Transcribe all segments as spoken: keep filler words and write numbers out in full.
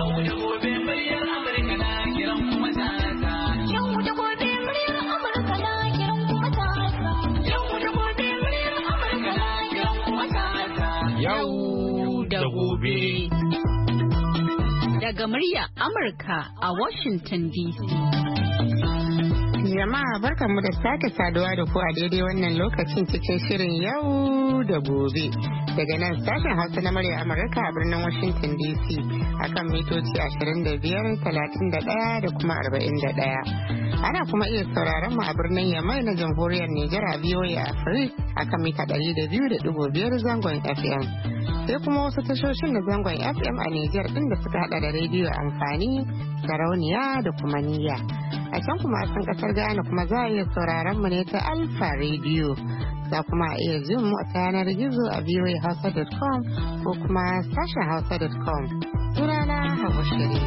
Daga murya Amurka a Washington D C. Jama'a barkanmu da sake saduwa da ku a daidai wannan lokacin cikin shirin yau da gobe. Daga nan sashen Hausa na murya Amurka a birnin Washington D C akan mitoci ashirin da biyar, talatin da ɗaya da kuma arba'in da ɗaya. Ana kuma iya sauraron mu a birnin Yamai na Jamhuriyar Nijar a V O A Africa akan mita ɗari da biyu da ɗigo biyar zangon F M. Sai kuma wasu tashoshin na zangon F M a Nijar ɗin da suka hada da rediyo amfani, sarauniya da kuma niyya. A can kuma a can kasar Ghana kuma za a iya sauraron mu ne ta Alfa Radio. Za kuma a iya jin mu ta yanar gizo a voa hausa dot com ko kuma sashen hausa dot com. Sunana Hauwa Sharif.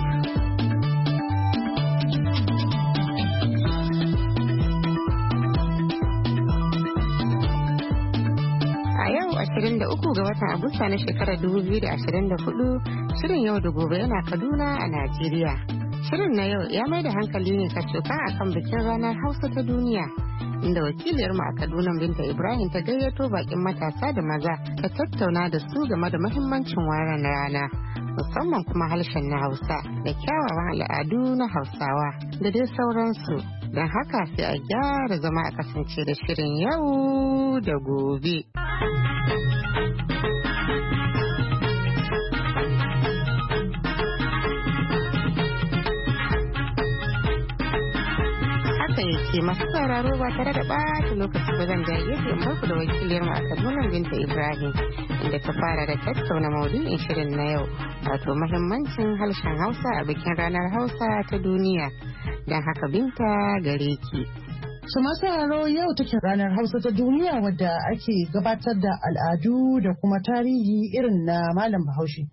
ashirin da uku ga watan Agusta na shekarar dubu biyu da ashirin da hudu shirin yau da gobe yana Kaduna a Najeriya. Shirin na yau ya mai da hankali ne kacokan akan bikin ranar Hausa ta duniya, inda wakiliyarmu a Kaduna Binta Ibrahim ta gayyato bakin matasa da maza ta tattauna da su game da muhimmancin wannan rana, musamman kuma harshen na Hausa da kyawawan al'adu na Hausawa da dai sauransu. Don haka sai a gyara zama a kasance da shirin yau da gobe. Yake masu sauraro ba tare da ɓata lokaci ba zan jaye in barku da wakiliyar mu a Kaduna Binta Ibrahim inda ta fara da tattauna maudu'in shirin na yau, wato muhimmancin harshen Hausa a bikin ranar Hausa ta duniya. Don haka Binta gare ki. Su masu sauraro yau take ranar Hausa ta duniya wadda ake gabatar da al'adu da kuma tarihi irin na Malam Bahaushe.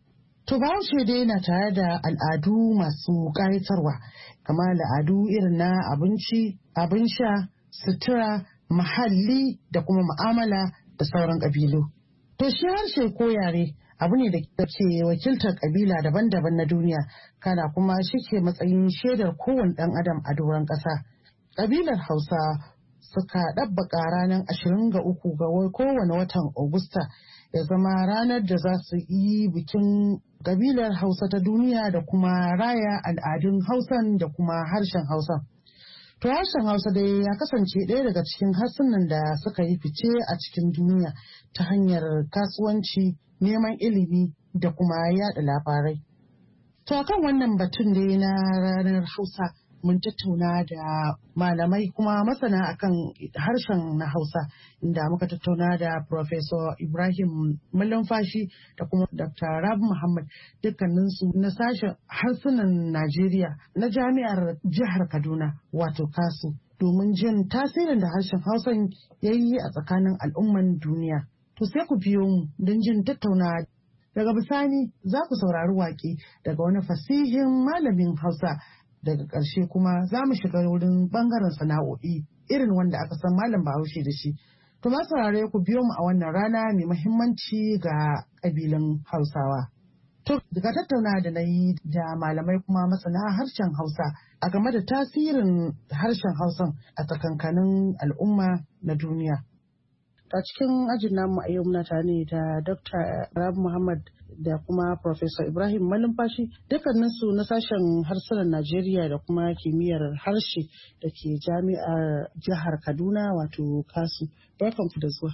To Bahaushe dai na tare da al'adu masu ƙayatarwa, kamar al'adu irin na abinci, abin sha, sutura, muhalli da kuma mu'amala da sauran ƙabilu. To shi harshe ko yare abu ne da ke wakiltar ƙabila daban-daban na duniya, kana kuma shi ke matsayin shaidar kowane ɗan adam a doron ƙasa. Ƙabilar Hausa suka ɗabbaƙa ranar ashirin da uku ga kowane watan Agusta ya zama ranar da za su yi bikin kabilar Hausa ta duniya da kuma raya al'adun Hausan da kuma harshen Hausa. To harshen Hausa dai ya kasance ɗaya daga cikin harsunan da suka yi fice a cikin duniya ta hanyar kasuwanci, neman ilimi da kuma yaɗa labarai. To akan wannan batun dai na ranar Hausa mun tattauna da malamai kuma masana akan harshen na Hausa, inda muka tattauna da Professor Ibrahim Malumfashi da kuma Doctor Rabi Muhammad, dukkaninsu na sashen harsunan Najeriya na Jami'ar Jihar Kaduna wato KASU, domin jin tasirin da harshen Hausan ya yi a tsakanin al'umman duniya. To sai ku biyo mu don jin tattauna. Daga bisani za ku saurari waƙe daga wani fasihin malamin Hausa. Daga ƙarshe kuma za mu shiga wurin ɓangaren sana'o'i irin wanda aka san Malam Bahaushe da shi. To ma saurare ku biyo mu a wannan rana mai muhimmanci ga ƙabilan Hausawa. To daga tattauna da na yi da malamai kuma masana harshen Hausa a game da tasirin harshen Hausan a tsakankanin al'umma na duniya. A cikin ajin namu a yau muna tare ne da Doctor Rabi Muhammad da kuma Professor Ibrahim Malumfashi, dukkaninsu na sashen harsunan Najeriya da kuma kimiyyar harshe da ke Jami'ar Jihar Kaduna wato KASU. Barkan ku da zuwa.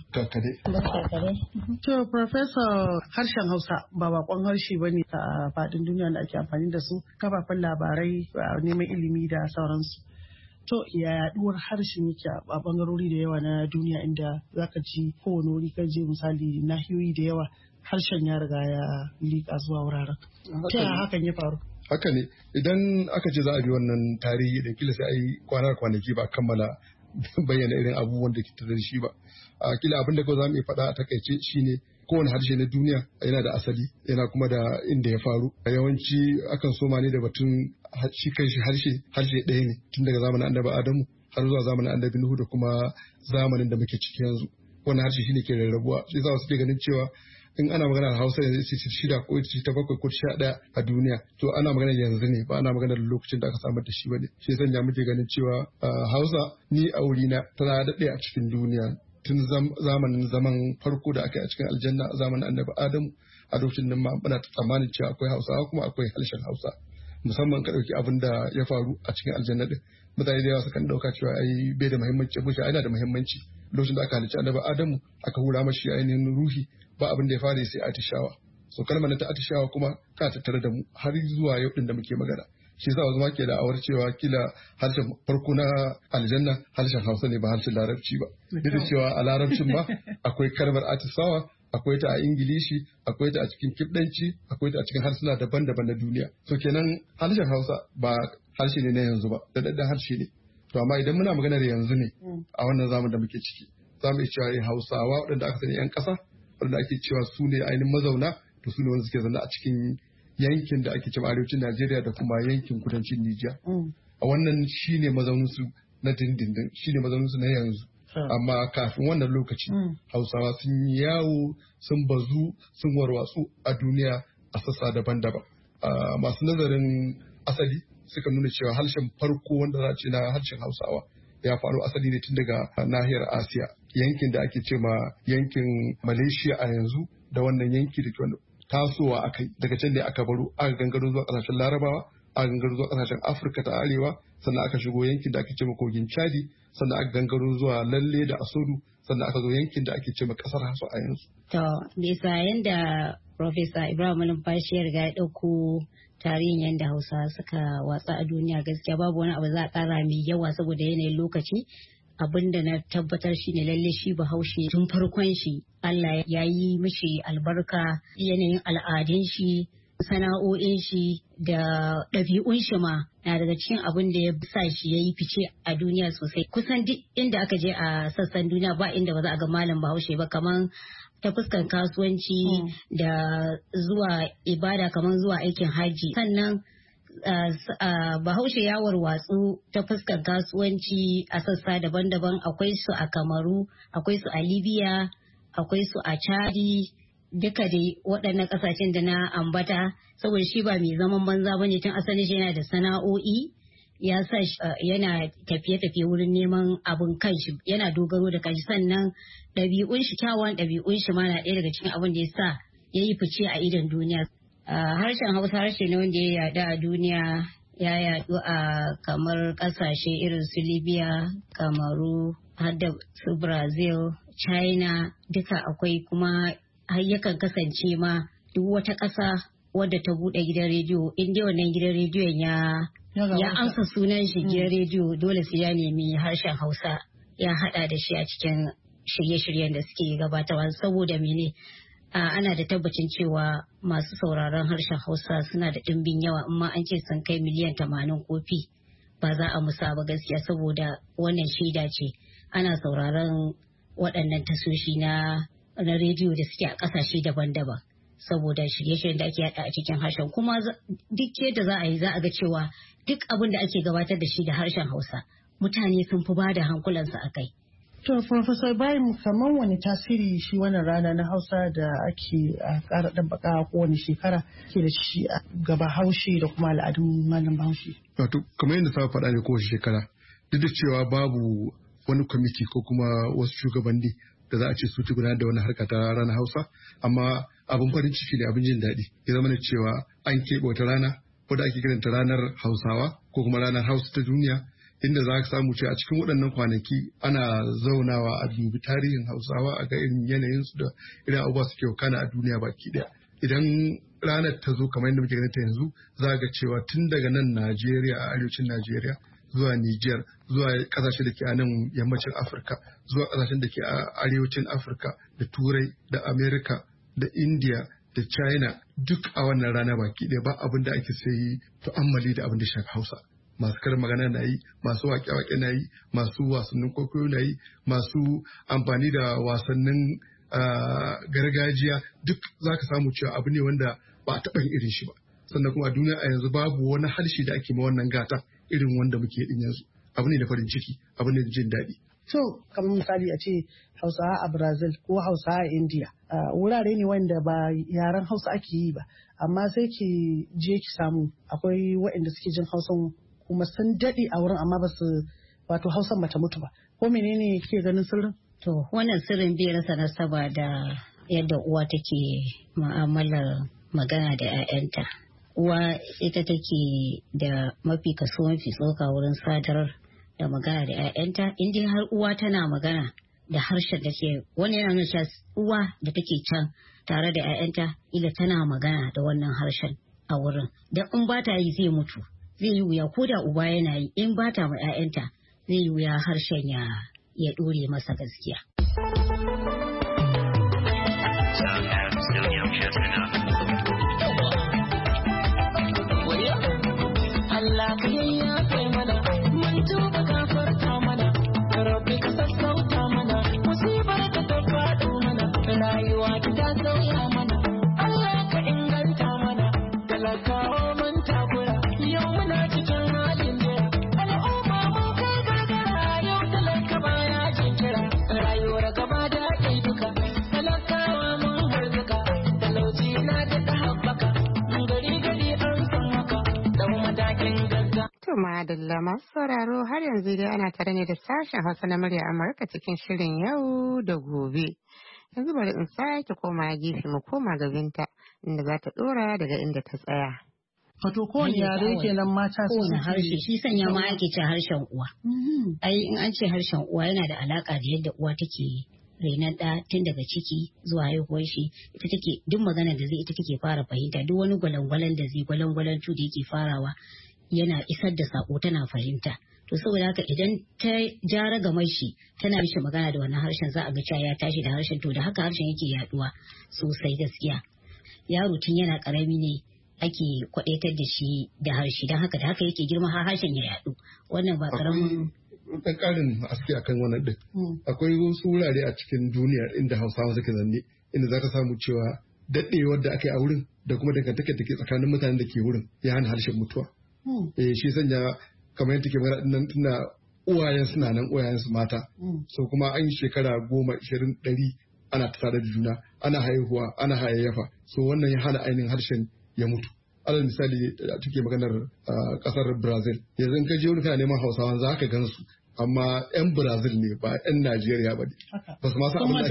To Professor, harshen Hausa ba bakon harshe bane a faɗin duniya da ake amfani da su, kafafen labarai, neman ilimi da sauransu. To ya yaduwar harshen yake a bangarori da yawa na duniya, inda zaka ji kowane wuri kan je misali nahiyoyi da yawa harshen ya riga ya liƙa zuwa wuraren. Ta yaya hakan ya faru? Haka ne, idan aka ce za a bi wannan tarihi da kila sai a yi kwana kwanaki ba kammala bayyana irin abubuwan da ke da shi ba. A kila abin da kawai za mu iya faɗa a takaice shine kowane harshe na duniya yana da asali, yana kuma da inda ya faru. Yawanci akan soma ne da batun shi kai shi harshe harshe ɗaya ne tun daga zamanin annabi Adamu har zuwa zamanin annabi Nuhu da kuma zamanin da muke ciki yanzu. Wannan harshe shine ke rarrabuwa. Shi yasa wasu ke ganin cewa in ana magana Hausa yanzu ita ce shida ko ita ce ta bakwai ko sha ɗaya a duniya to ana magana yanzu ne ba ana magana da lokacin da aka samar da shi bane shi sanya muke ganin cewa Hausa ni a wurina tana daɗe a cikin duniya tun zamanin zaman farko da aka yi a cikin aljanna a zamanin annabi Adamu a lokacin nan ma muna tsammanin cewa akwai Hausawa kuma akwai harshen Hausa musamman ka ɗauki abin da ya faru a cikin aljanna din mutane da yawa sukan ɗauka cewa ai bai da muhimmanci ko shi yana da muhimmanci lokacin da aka halicci annabi Adamu aka hura mashi ainihin ruhi ba abin da ya fara sai atishawa so kalmar ta atishawa kuma ka tattare da mu har zuwa yau din da muke magana shi yasa wasu ma ke da awar cewa kila harshen farko na aljanna harshen Hausa ne ba harshen Larabci ba duk da cewa a Larabcin ma akwai kalmar atishawa akwai ta a Ingilishi akwai ta a cikin Kibdanci akwai ta a cikin harsuna daban-daban na duniya so kenan harshen Hausa ba harshe ne na yanzu ba da daddan harshe ne to amma idan muna magana da yanzu ne a wannan zamanin da muke ciki za mu iya cewa Hausawa waɗanda aka sani 'yan ƙasa waɗanda ake cewa su ne ainihin mazauna to su ne wanda suke zaune a cikin yankin da ake cewa arewacin Najeriya da kuma yankin kudancin Nijar. A wannan shi ne mazauninsu na dindindin shi ne mazauninsu na yanzu. Amma kafin wannan lokaci Hausawa sun yi yawo sun bazu sun warwatsu a duniya a sassa daban-daban. Masu nazarin asali suka nuna cewa harshen farko wanda za a ce na harshen Hausawa ya faru asali ne tun daga nahiyar Asiya yankin da ake ce ma yankin Malaysia a yanzu da wannan yanki da ke tasowa akai daga can ne aka baro aka gangaro zuwa kasashen Larabawa aka gangaro zuwa kasashen Afirka ta Arewa sannan aka shigo yankin da ake ce ma kogin Chadi sannan aka gangaro zuwa Lalle da Asodu sannan aka zo yankin da ake ce ma kasar Hausa a yanzu. To bisa yanda Professor Ibrahim Malumfashi ya riga ya ɗauko tarihin yadda Hausa suka watsa a duniya gaskiya babu wani abu za a ƙara mai yawa saboda yanayin lokaci abin da na tabbatar shi ne lalle shi Bahaushe tun farkon shi Allah ya yi mishi albarka yanayin al'adun shi sana'o'in shi da ɗabi'un shi ma na daga cikin abin da ya sa shi ya yi fice a duniya sosai kusan duk inda aka je a sassan duniya ba inda ba za a ga malam Bahaushe ba kaman ta fuskan kasuwanci mm. da zuwa ibada kamar zuwa aikin haji sannan uh, uh, Bahaushe ya warwatsu ta fuskan kasuwanci a sassa daban-daban akwai su a Kamaru akwai su a Libya akwai su a Chadi duka dai waɗannan ƙasashen da na ambata saboda shi ba mai zaman banza bane tun asali shi yana da sana'o'i ya sa uh, yana tafiye-tafiye wurin neman abin kanshi yana dogaro da kanshi sannan ɗabi'un shi kyawun ɗabi'un shi ma na ɗaya daga cikin abin da ya sa ya yi fice a idon duniya. Uh, harshen Hausa harshe ne wanda ya yaɗu a duniya ya yaɗu a kamar ƙasashe irin su Libya, Kamaru, har da su Brazil, China duka akwai kuma har yakan kasance ma duk wata ƙasa wadda ta buɗe gidan rediyo in dai wannan gidan rediyon ya ya amsa sunan shi gidan rediyo dole sai ya nemi harshen Hausa ya hada da shi a cikin shirye-shiryen da suke gabatarwa saboda mene ana da tabbacin cewa masu sauraron harshen Hausa suna da ɗimbin yawa amma an ce sun kai miliyan tamanin kofi ba za a musa ba gaskiya saboda wannan shaida ce ana sauraron waɗannan tasoshi na na rediyo da suke a ƙasashe daban-daban saboda shirye-shiryen da ake yada a cikin harshen kuma duk yadda za a yi za a ga cewa duk abin da ake gabatar da shi da harshen Hausa mutane sun fi ba da hankulansu a kai. To, Professor Ibrahim, kamar wani tasiri shi wannan rana na Hausa da ake ƙara ɗabbaka kowane shekara ke da shi ga Bahaushe da kuma al'adun malam Bahaushe? Wato, kamar yadda sa faɗa ne kowace shekara, duk da cewa babu wani kwamiti ko kuma wasu shugabanni da za a ce su ci gudanar da wani harka ta ranar Hausa, amma abin farin ciki ne abin jin daɗi. Ya zama da cewa an keɓe wata rana wadda ake kiranta ranar Hausawa ko kuma ranar Hausa ta duniya. Inda za ka samu ce a cikin waɗannan kwanaki ana zaunawa a dubi tarihin Hausawa a ga irin yanayinsu da irin abubuwa suke wakana a duniya baki ɗaya. Idan ranar ta zo kamar yadda muke ganin ta yanzu za ga cewa tun daga nan Najeriya a arewacin Najeriya zuwa Nijar zuwa ƙasashe da ke a nan yammacin Afirka zuwa ƙasashen da ke a arewacin Afirka da Turai da Amerika da India da China duk a wannan rana baki ɗaya ba abin da ake sai tu'ammali da abin da shafi Hausa. Masu karin magana na yi, masu waƙe-waƙe na yi, masu wasannin kwaikwayo na yi, masu amfani da wasannin gargajiya duk za ka samu cewa abu ne wanda ba a taɓa yin irin shi ba. Sannan kuma a duniya a yanzu babu wani harshe da ake ma wannan gata irin wanda muke din yanzu. Abu ne da farin ciki, abu ne da jin daɗi. So kamar misali a ce Hausawa a Brazil ko Hausawa a India wurare ne wanda ba yaren Hausa ake yi ba amma sai ki je ki samu akwai waɗanda suke jin Hausan kuma sun daɗe a wurin amma ba su wato Hausan bata mutu ba ko menene ke ganin sirrin? To wannan sirrin bai rasa nasaba da yadda uwa take mu'amalar magana da 'ya'yanta. Uwa ita take da mafi kaso mafi tsoka wurin sadar da magana da 'ya'yanta. In dai har uwa tana magana da harshen da ke wani yana nuna cewa uwa da take can tare da 'ya'yanta ila tana magana da wannan harshen a wurin. Dan in ba ta yi zai mutu. Zai yi wuya ko da uba yana yi in ba ta ma 'ya'yanta zai yi wuya harshen ya ya ɗore masa gaskiya. Allah ka yayyafe mana, mun tuba gafarta mana, rabbi ka sassauta mana, musibar da ta faɗo mana, rayuwa ta sauya mana, Allah ka inganta mana, talakawa mun takura, yau muna cikin halin jira, al'umma mun kai gargara, yau talaka baya jinkira, rayuwar gaba da ɗai duka, talakawa mun harzuka, talauci na da ta haɓaka, gari gari an san haka, da matakin gaggawa. To madalla masu sauraro har yanzu dai ana tare ne da sashen Hausa na murya Amurka cikin shirin yau da gobe. Yanzu bari in sake koma gefe mu koma ga Binta inda za ta dora daga inda ta tsaya. Wato kowane yare kenan mata su kowane harshe shi sanya ma ake ce harshen uwa. Ai in an ce harshen uwa yana da alaka da yadda uwa take rainon ɗa tun daga ciki zuwa haihuwar shi ita take duk magana da zai ita take fara fahimta duk wani gwalangwalan da zai gwalangwalan da yake farawa yana isar da sako tana fahimta. To saboda haka idan ta jara gamar shi tana mishi magana da wannan harshen za a ga cewa ya tashi da harshen to da haka harshen yake yaduwa sosai gaskiya. Yaro tun yana karami ne ake kwadaitar da shi da harshe don haka da haka yake girma har harshen ya yadu. Wannan ba karamin dan karin aski akan wannan din. Akwai wasu wurare a cikin duniya inda Hausawa suke zanne inda zaka samu cewa daɗewar da aka yi a wurin da kuma dangantakar da ke tsakanin mutanen da ke wurin ya hana harshen mutuwa. Eh shi sanya kamar yadda ke magana nan tuna uwayen suna nan uwayen su mata. So kuma an yi shekara goma ishirin ɗari ana tare da juna ana haihuwa ana hayayyafa. So wannan ya hana ainihin harshen ya mutu. Alal misali da take maganar kasar Brazil yanzu in ka je wani kana neman Hausawa za ka gan su amma yan Brazil ne ba yan Najeriya ba ne. Ba su ma san abin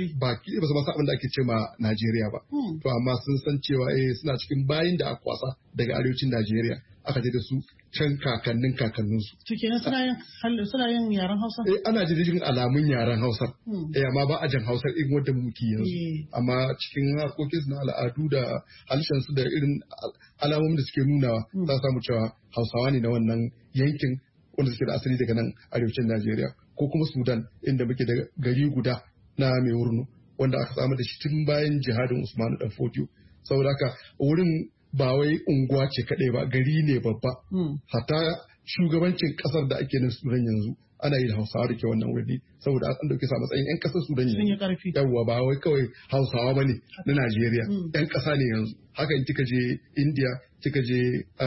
da ake ce ma Najeriya ba. To amma sun san cewa eh suna cikin bayin da aka kwasa daga arewacin Najeriya aka je da su can kakannin kakanninsu. Cikin suna yin yaren Hausa? Eh ana jirgin alamun yaren Hausa. Eh amma ba a jan Hausar irin wanda muke yanzu. Amma cikin harkokin su na al'adu da harshen su da irin alamomin da suke nunawa za su samu cewa Hausawa ne na wannan yankin wanda suke da asali daga nan arewacin Najeriya ko kuma Sudan inda muke da gari guda na mai wurnu wanda aka samu da shi tun bayan jihadin Usmanu Dan Fodio. Saboda haka wurin ba wai unguwa ce kaɗai ba gari ne babba. Hatta shugabancin ƙasar da ake nan Sudan yanzu ana yin Hausawa da ke wannan wuri saboda an ɗauke sa matsayin 'yan ƙasar Sudan yanzu. Yawwa ba wai kawai Hausawa ba ne na Najeriya 'yan ƙasa ne yanzu. Haka in kika je India, kika je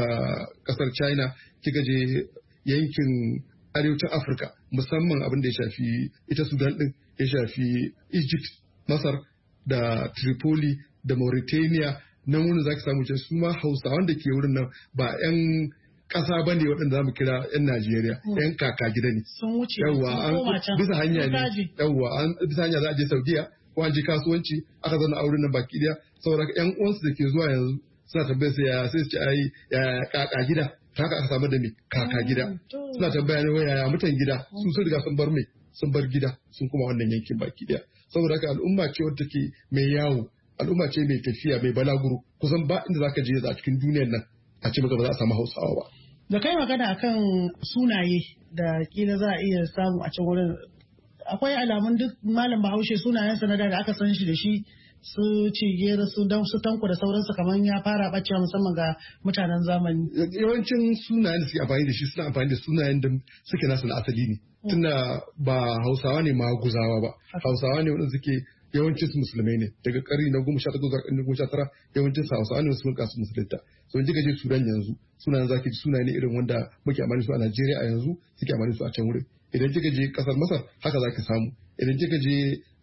ƙasar China, kika je yankin arewacin Afirka musamman abin da ya shafi ita Sudan ɗin ya shafi Egypt, Masar da Tripoli da Mauritania nan wurin za ki samu ce su ma Hausawan da ke wurin nan ba 'yan ƙasa ba ne waɗanda za mu kira 'yan Najeriya 'yan kaka gida ne. Sun wuce yawwa an bisa hanya ne yawwa an bisa hanya za a je Saudiya ko an je kasuwanci aka zauna a wurin nan baki daya saboda 'yan uwansu da ke zuwa yanzu suna tambayar sai ya sai su ce ai ya kaka gida haka aka samu da me kaka gida suna tambaya ne yaya mutan gida su sun riga sun bar me sun bar gida sun kuma wannan yankin baki daya saboda haka al'umma ce wadda take mai yawo al'umma ce mai tafiya mai balaguro kusan ba inda zaka je a cikin duniyar nan a ce maka ba za a samu Hausawa ba. Da kai magana akan sunaye da kila za a iya samu a can wurin akwai alamun duk malam Bahaushe sunayensa na da aka san shi da shi su cigera su dan su tanko da sauransu kamar ya fara bacewa musamman ga mutanen zamani. Yawancin sunayen da suke amfani da shi suna amfani da sunayen da suke nasu na asali ne. Tunda ba Hausawa ne maguzawa ba. Hausawa ne wanda suke yawancin su musulmai ne daga ƙarni na goma sha takwas zuwa ƙarni goma sha tara yawancin su Hausawa ne sun kasu musulunta. So in kika je Sudan yanzu sunayen zaki ji sunaye ne irin wanda muke amfani su a Najeriya a yanzu suke amfani su a can wurin. idan kika je kasar Masar haka za ki samu, idan kika je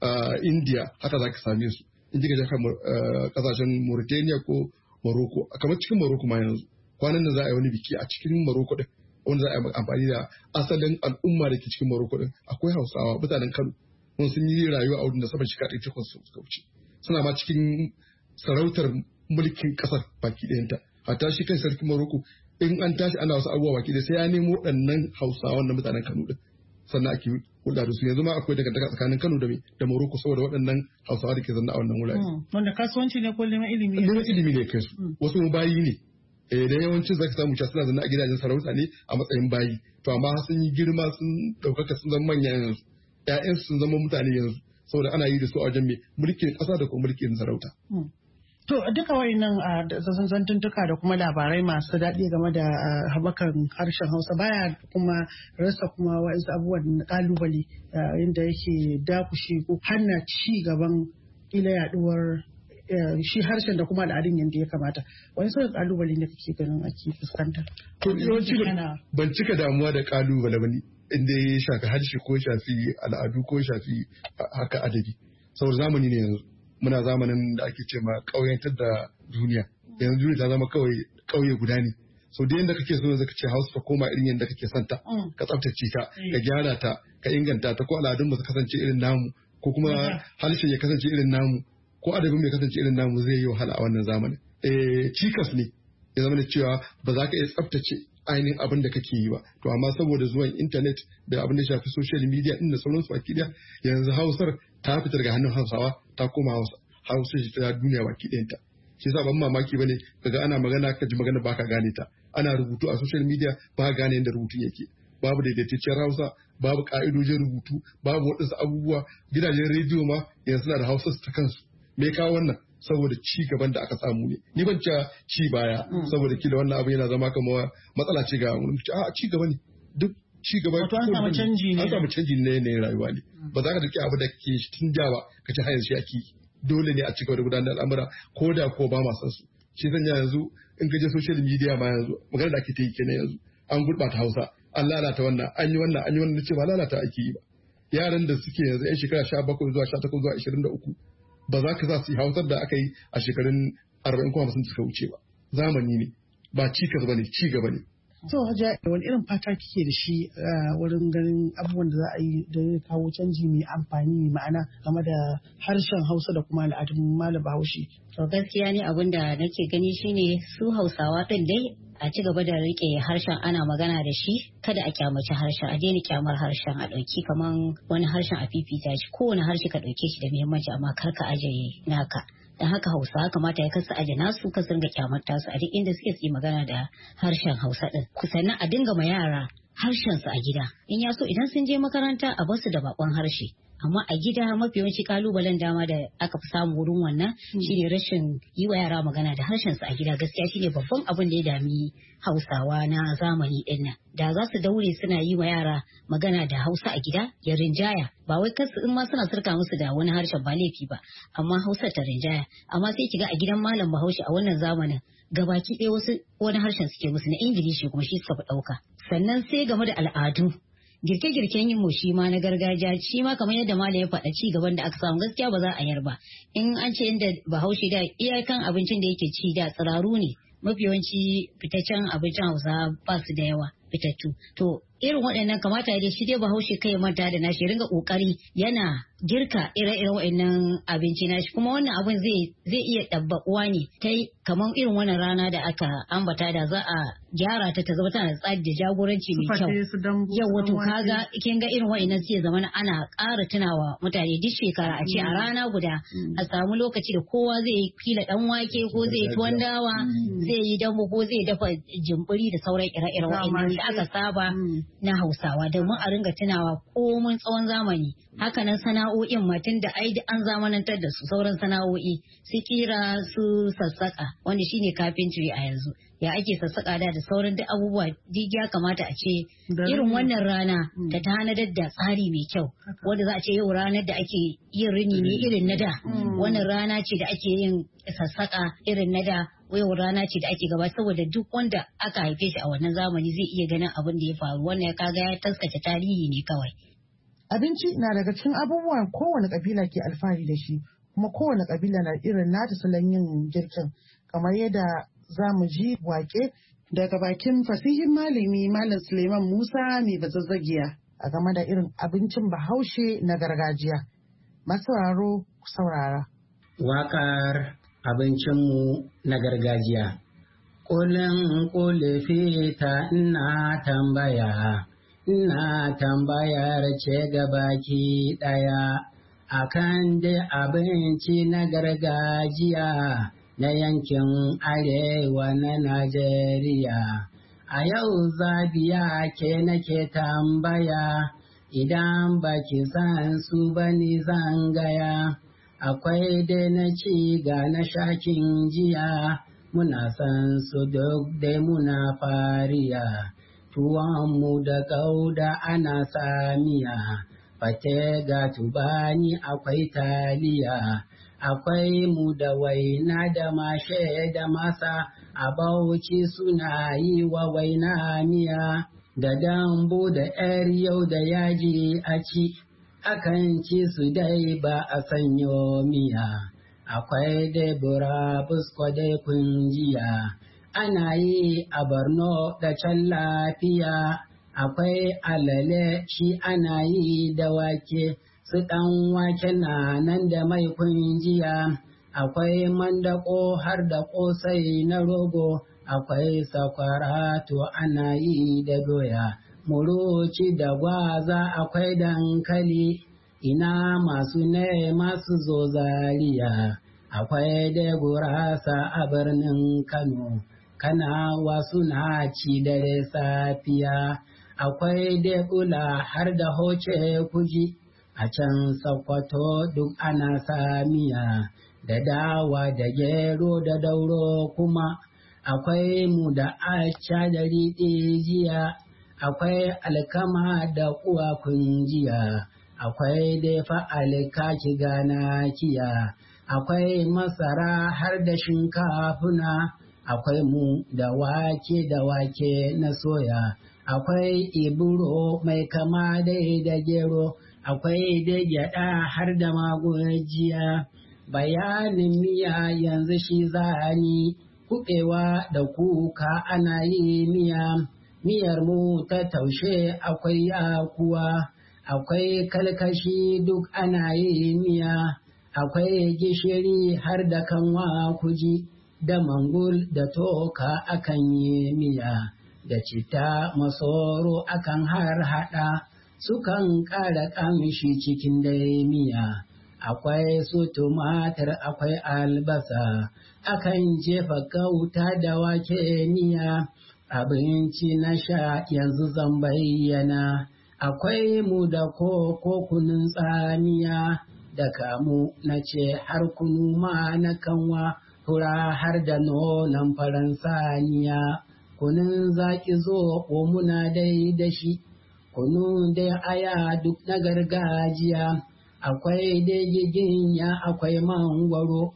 India haka za ki same su, in kika je kasashen Mauritania ko Morocco, kamar cikin Morocco ma yanzu kwanan nan za a yi wani biki a cikin Morocco din wanda za a yi amfani da asalin al'umma da ke cikin Morocco din. Akwai Hausawa mutanen Kano wani sun yi rayuwa a wurin da saboda shekara ɗari takwas suka wuce, suna ma cikin sarautar mulkin kasar baki ɗayanta. Hatta shi kan sarkin Morocco in an tashi ana wasu abubuwa baki da sai ya nemo waɗannan Hausawa na mutanen Kano din sannan ake hulɗa da su. Yanzu ma akwai dangantaka tsakanin Kano da da Morocco saboda waɗannan Hausawa da ke zanna a wannan wurare. Wanda kasuwanci ne ko neman ilimi? Neman ilimi ne kai su. Wasu bayi ne. Eh da yawancin zaka samu cewa suna zanna a gidajen sarauta ne a matsayin bayi. To amma sun yi girma sun ɗaukaka sun zama manya yanzu. ‘Ya'yansu sun zama mutane yanzu saboda ana yi da su a wajen mai mulkin ƙasa da kuma mulkin sarauta. To duka wayannan zantuntuka da kuma labarai masu daɗi game da haɓakar harshen Hausa baya kuma rasa kuma wa'insu abubuwan kalubale inda yake dakushe ko hana ci gaban ila yaduwar shi harshen da kuma al'adun yadda ya kamata. Wani sauran kalubale da kake ganin ake fuskanta? To yawanci ban cika damuwa da kalubale ba ne inda ya shafi harshe ko shafi al'adu ko shafi haka adabi. Saboda zamani ne yanzu. Muna zamanin da ake ce ma ƙauyantar da duniya. Yanzu duniya ta zama kawai ƙauye guda ne. So da yadda kake so zaka ce Hausa ta koma irin yadda kake son ta, ka tsaftace ta, ka gyara ta, ka inganta ta, ko al'adun ba su kasance irin namu, ko kuma harshen ya kasance irin namu, ko adabin ya kasance irin namu zai yi wahala a wannan zamanin. Eh cikas ne ya zama da cewa ba za ka iya tsaftace ainihin abin da kake yi ba. To amma saboda zuwan intanet da abin da shafi social media din da sauransu baki daya, yanzu Hausar ta fita daga hannun Hausawa ta koma Hausa. Hausa shi ta duniya baki ɗayanta. Shi yasa ban mamaki bane kaga ana magana ka ji magana baka gane ta. Ana rubutu a social media ba gane yadda rubutun yake. Babu daidaitaccen Hausa, babu ka'idojin rubutu, babu waɗansu abubuwa. Gidajen rediyo ma yanzu suna da Hausa ta kansu. Me kawo wannan? Saboda ci gaban da aka samu ne. Ni ban ca ci baya saboda kila wannan abu yana zama kamar matsala ce ga wani a ci gaba ne. Duk ci gaba wato an samu canji ne. An samu canji ne ne rayuwa ne. Ba za ka dauki abu da ke tun da ba ka ci hayar shi ake. Dole ne a ci gaba da gudanar da al'amura ko da ko ba ma san su. Shi sanya yanzu in ka je social media ma yanzu magana da ake ta yi kenan yanzu an gurɓata Hausa, an lalata wannan, an yi wannan, an yi wannan, ce ba lalata ake yi ba. Yaran da suke yanzu 'yan shekara sha bakwai zuwa sha takwas zuwa ashirin da uku ba za ka sa su yi Hausar da aka yi a shekarun arba'in ko hamsin da suka wuce ba. Zamani ne, ba cikas ba ne, ci gaba ne. To Hajiya, wani irin fata kike da shi wurin ganin abubuwan da za a yi da ya kawo canji mai amfani mai ma'ana game da harshen Hausa da kuma al'adun Malam Bahaushe? To gaskiya ne abin da nake gani shine su Hausawa ɗin dai a ci gaba da rike harshen ana magana da shi, kada a kyamaci harshen, a daina kyamar harshen, a ɗauki kaman wani harshen a fifita shi, kowane harshe ka ɗauke shi da muhimmanci amma kar ka ajiye naka. Don haka Hausa kamata ya kasa aje nasu ka ringa kyamar tasu a duk inda suke yi magana da harshen Hausa din. Sannan a dinga ma yara harshen su a gida. In ya so idan sun je makaranta a basu da bakon harshe. Amma a gida mafi yawanci kalubalen dama da aka fi samu wurin wannan shine rashin yi wa yara magana da harshen su a gida. Gaskiya shine babban abin da ya dami Hausawa na zamani din nan. Da za su daure suna yi wa yara magana da Hausa a gida ya rinjaya. Ba wai kasu in ma suna sirka musu da wani harshen ba laifi ba, amma Hausa ta rinjaya. Amma sai kiga a gidan Malam Bahaushe a wannan zamanin gabaki ɗaya wasu wani harshen suke musu na Ingilishi kuma shi suka fi ɗauka. Sannan sai game da al'adu. Girke-girken yin mu shi ma na gargajiya shi ma kamar yadda Malam ya faɗa ci gaban da aka samu gaskiya ba za a yar ba. In an ce inda Bahaushe da iyakan abincin da yake ci da tsiraru ne, mafi yawanci fitaccen abincin Hausa ba su da yawa fitattu. To irin waɗannan kamata ya shi dai Bahaushe kai manta da nashi ringa kokari yana girka ire-iren waɗannan abinci nashi, kuma wannan abin zai zai iya ɗabbaƙuwa ne ta kamar irin wannan rana da aka ambata da za a gyara ta ta zama tana da tsari da jagoranci mai kyau. Yau wato kaga kin ga irin waɗannan sai zama ana ƙara tunawa mutane duk shekara a ce a rana guda a samu lokaci da kowa zai yi kila ɗan wake ko zai yi tuwon dawa zai yi dambu ko zai dafa jimbiri da sauran ire-iren waɗannan da aka saba na Hausawa domin a ringa tunawa komun tsawon zamani. Hakanan sana'o'in matun da ai an zamanantar da su sauran sana'o'i su kira su sassaka wanda shine carpentry a yanzu. Ya ake sassaka da da sauran duk abubuwa duk ya kamata a ce irin wannan rana ta tanadar da tsari mai kyau wanda za a ce yau ranar da ake yin rini ne irin na da. Wannan rana ce da ake yin sassaka irin na da yau rana ce da ake gaba saboda duk wanda aka haife shi a wannan zamani zai iya ganin abin da ya faru wannan ya kaga ya taskace tarihi ne kawai. Abinci na daga cikin abubuwan kowane kabila ke alfahari da shi kuma kowane kabila na irin nata salon yin girkin kamar yadda za mu ji wake daga bakin fasihin malami Malam Suleiman Musa mai bazazzagiya a game da irin abincin Bahaushe na gargajiya. Masu sauraro saurara. Waƙar abincinmu na gargajiya. Ƙulin ƙulifi ta ina tambaya, ina tambayar ce gabaki ɗaya, akan dai abinci na gargajiya na yankin arewa na Najeriya. A yau zabiya ke nake tambaya, idan baki san su bani zan gaya. Akwai dai na ci ga na shakin jiya, muna san su duk dai muna fariya. Tuwonmu da gauda ana samiya, fate ga tubani akwai taliya. Akwai mu da waina da mashe da masa, a Bauchi suna yi wa waina miya. Da dambu da ‘yar yau da yaji a ci, akan ci su dai ba a sanyo miya. Akwai dai burabusko dai kunjiya, ana yi a Borno da can lafiya. Akwai alale shi ana yi da wake, su ɗan wake na nan da mai kunjiya. Akwai mandako har da ƙosai na rogo, akwai sakwara to ana yi da doya. Muruci da gwaza akwai dankali, ina masu ne masu zo Zaria. Akwai da gurasa a birnin Kano, Kanawa suna ci dare safiya. Akwai da kula har da hoce kuji, a can Sokoto duk ana samiya. Da dawa da gero da dauro kuma, akwai mu da aca da riɗi jiya. Akwai alkama da kuwa kunjiya, akwai defa alkaki gana kiya, akwai masara har da shinkafuna, akwai mu da wake da wake na soya, akwai iburo mai kama dai da gero, akwai da gyada har da magujiya. Bayanin miya yanzu shi zani, kuɓewa da kuka ana yi miya. Miyar mu ta taushe akwai yakuwa, akwai kalkashi duk ana yi miya, akwai gishiri har da kanwa kuji, da mangul da toka akan yi miya, da citta masoro akan har haɗa, sukan ƙara ƙamshi cikin dai miya. Akwai su tumatir akwai albasa, akan jefa gauta da wake miya. Abinci na sha yanzu zan bayyana, akwai mu da koko kunun tsamiya, da kamu na ce har kunu ma na kanwa, hura har da nonon faransaniya. Kunun zaki zo ko muna dai da shi, kunu dai aya duk na gargajiya. Akwai dai giginya akwai mangwaro,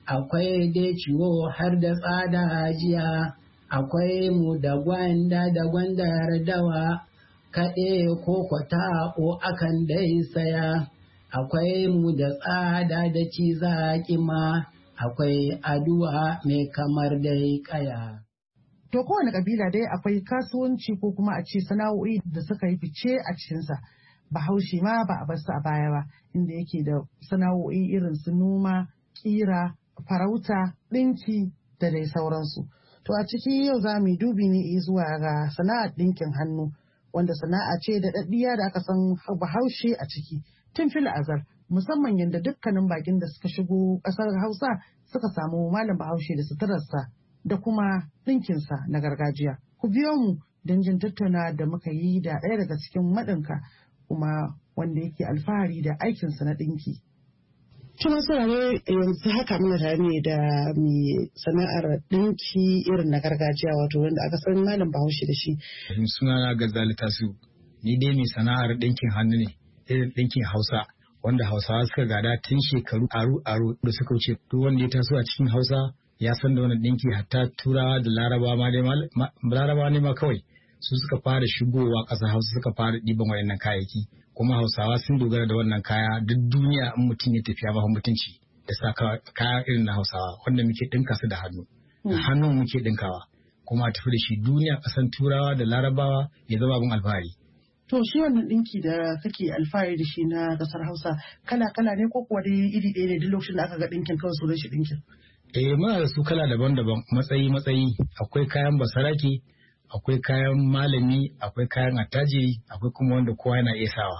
akwai dai ciwo har da tsada jiya. Akwai mu da gwanda da gwandar dawa, kaɗe ko kwata ko akan dai saya. Akwai mu da tsada da ci zaƙi ma, akwai aduwa mai kamar dai ƙaya. To kowane ƙabila dai akwai kasuwanci ko kuma a ce sana'o'i da suka yi fice a cikinsa. Bahaushe ma ba a basu a baya ba, inda yake da sana'o'i irin su noma, ƙira, farauta, ɗinki da dai sauransu. To a ciki yau za mu yi dubi ne zuwa ga sana'ar ɗinkin hannu, wanda sana'a ce da ɗaɗɗiya da aka san Bahaushe a ciki tun fil azal, musamman yadda dukkanin bakin da suka shigo ƙasar Hausa suka samu malam Bahaushe da suturarsa da kuma ɗinkinsa na gargajiya. Ku biyo mu don jin tattauna da muka yi da ɗaya daga cikin maɗinka kuma wanda yake alfahari da aikinsa na ɗinki. Tuma saurare yanzu haka muna tare ne da mai sana'ar ɗinki irin na gargajiya wato wanda aka san malam Bahaushe da shi. Sunana Gazali Tasu, ni dai mai sana'ar ɗinkin hannu ne, irin ɗinkin Hausa wanda Hausawa suka gada tun shekaru aru aru da suka wuce. Duk wanda ya taso a cikin Hausa ya san da wannan ɗinki hatta turawa da larabawa ma dai larabawa ne ma kawai su suka fara shigowa ƙasar Hausa suka fara ɗiban wayannan kayayyaki kuma Hausawa sun dogara da wannan kaya duk duniya in mutum ya tafiya ba mutunci da sa kaya irin na Hausawa wanda muke ɗinka su da hannu da hannu muke ɗinkawa kuma a tafi da shi duniya ƙasan turawa da larabawa ya zama abin alfahari. To shi wannan ɗinki da kake alfahari da shi na ƙasar Hausa kala-kala ne ko kuwa dai iri ɗaya ne duk lokacin da aka ga ɗinkin kawai sunan shi ɗinkin? Eh muna da su kala daban-daban matsayi-matsayi akwai kayan basaraki akwai kayan malami akwai kayan attajiri akwai kuma wanda kowa yana iya sawa.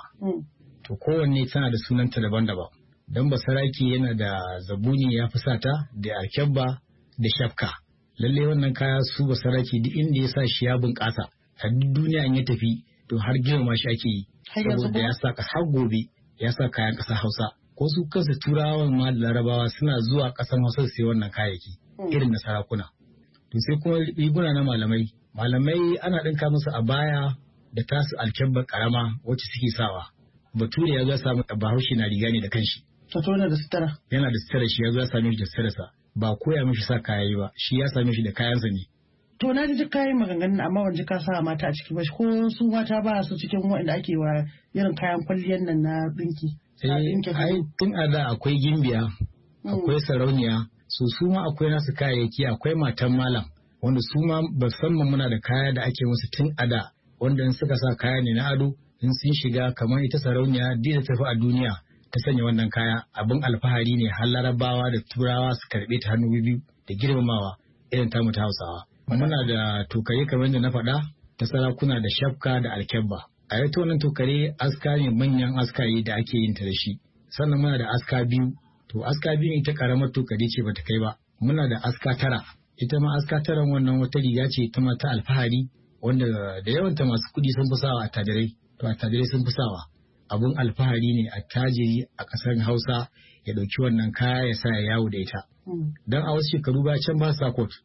To kowanne tana da sunanta daban-daban. Don basaraki yana da zabuni ya fi sata da alkyabba da shafka. Lalle wannan kaya su basaraki duk inda ya sa shi ya bunƙasa a duk duniya in ya tafi to har girma shi ake yi saboda ya sa har gobe ya sa kayan ƙasar Hausa ko su kansu turawan ma da larabawa suna zuwa ƙasar Hausa su sai wannan kayayyaki irin na sarakuna to sai kuma riguna na malamai malamai ana ɗinka musu a baya da tasu alkyabba karama wacce suke sawa bature ya zo ya samu bahaushe na riga ne da kanshi to yana da sutura yana da sutura shi ya zo ya same shi da suturarsa ba koya mishi sa kayayi ba shi ya same shi da kayansa ne. To na ji kayan maganganun amma ban ji ka sa mata a ciki ba ko su mata ba su cikin waɗanda ake wa irin kayan kwalliyan nan na ɗinki. Eh ai tun a da akwai gimbiya akwai sarauniya so su ma akwai nasu kayayyaki akwai matan malam wanda su ma musamman muna da kaya da ake musu tun a da wanda in suka sa kaya ne na ado in sun shiga kamar ita sarauniya da tafi a duniya ta sanya wannan kaya abin alfahari ne har larabawa da turawa su karɓe ta hannu biyu da girmamawa irin tamu ta Hausawa. Muna da tokare kamar da na faɗa ta sarakuna da shafka da alkyabba. A yato wannan tokare aska ne manyan askaye da ake yin ta da shi. Sannan muna da aska biyu. To aska biyu ita karamar tokare ce bata kai ba. Muna da aska tara. Ita ma aska taran wannan wata riga ce ta mata alfahari wanda da yawanta masu kuɗi sun fi sawa a tajirai. To a tajirai sun fi sawa. Abun alfahari ne a tajiri a ƙasar Hausa ya ɗauki wannan kaya ya sa ya yawo da ita. Don a wasu shekaru ba can ba sa kot.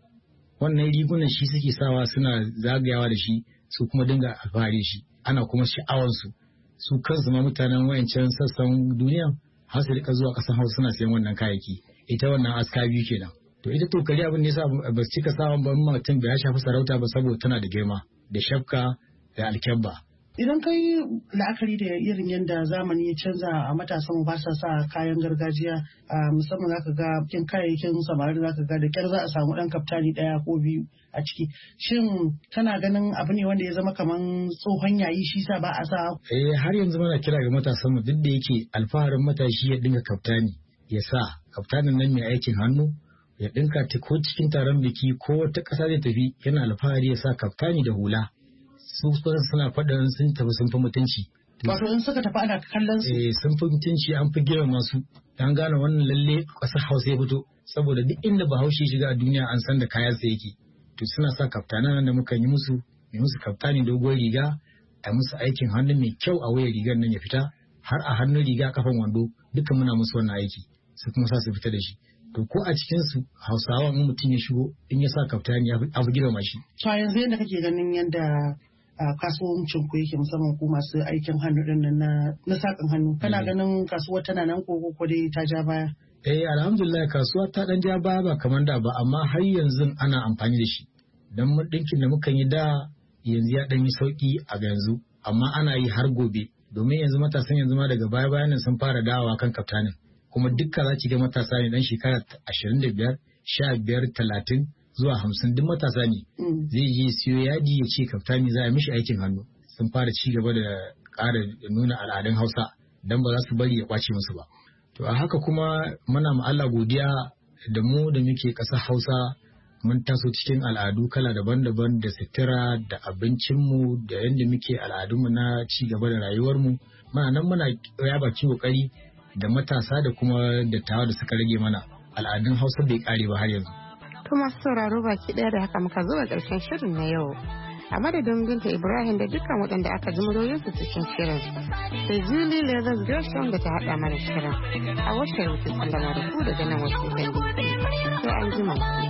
Wannan rigunan shi suke sawa suna zagayawa da shi su kuma dinga alfahari da shi. Ana kuma sha'awansu. Su kansu ma mutanen wayancan sassan duniya har su rika zuwa ƙasar Hausa suna sayan wannan kayayyaki. Ita wannan aska biyu kenan. To ita tokari abin da yasa ba su cika sawa ba mutum da ya shafi sarauta ba saboda tana da girma da shafka da alkyabba. Idan ka yi la'akari da irin yadda zamani ya canza a matasan ba sa sa kayan gargajiya a musamman zaka ga kin kayayyakin samari zaka ga da kyar za a samu dan kaftani daya ko biyu a ciki. Shin kana ganin abu ne wanda ya zama kaman tsohon yayi shi sa ba a sa? Eh har yanzu muna kira ga matasan mu duk da yake alfaharin matashi ya dinga kaftani ya sa kaftanin nan mai aikin hannu ya dinka ta ko cikin taron biki ko wata ƙasa zai tafi yana alfahari ya sa kaftani da hula. Su suna faɗin sun tafi sun fi mutunci. Wato in suka tafi ana kallon su? Eh sun fi mutunci an fi girma masu. An gane wannan lalle ƙasar Hausa ya fito saboda duk inda Bahaushe shiga a duniya an san da kayan sa yake. To suna sa kaftana nan da muka yi musu, yi musu kaftani dogon riga, a musu aikin hannu mai kyau a wayar rigar nan ya fita, har a hannun riga kafan wando duka muna musu wannan aiki. Su kuma sa su fita da shi. To ko a cikin su Hausawa in mutum ya shigo in ya sa kaftani ya fi girma shi. To yanzu yadda kake ganin yadda a kasuwancin ku yake musamman ku masu aikin hannu din nan na sakan hannu kana ganin kasuwa tana nan ko ko dai ta ja baya? Eh alhamdulillah kasuwa ta dan ja baya ba kamar da ba amma har yanzu ana amfani da shi dan mun dinkin da muka yi da yanzu ya dan yi sauki a yanzu amma ana yi har gobe domin yanzu matasan yanzu ma daga baya bayan sun fara dawowa kan kaftanin kuma dukkan za ki ga matasa ne dan shekara ashirin da biyar sha biyar talatin zuwa hamsin duk matasa ne zai je siyo yadi ya ce kaftani za a mishi aikin hannu sun fara ci gaba da ƙara nuna al'adun Hausa don ba za su bari ya kwace musu ba. To a haka kuma muna ma Allah godiya da mu da muke ƙasar Hausa mun taso cikin al'adu kala daban-daban da sutura da abincinmu da yadda muke al'adunmu na ci gaba da rayuwarmu muna nan muna ya baki kokari da matasa da kuma dattawa da suka rage mana al'adun Hausa bai kare ba har yanzu. To masu sauraro baki ɗaya da haka muka zo a ƙarshen shirin na yau. A madadin Binta Ibrahim da dukkan waɗanda aka ji muryoyinsu cikin shirin. Sai Julie Leathers Gershon da ta haɗa mana shirin. A wacce rufe sallama da ku daga nan wasu sai an jima.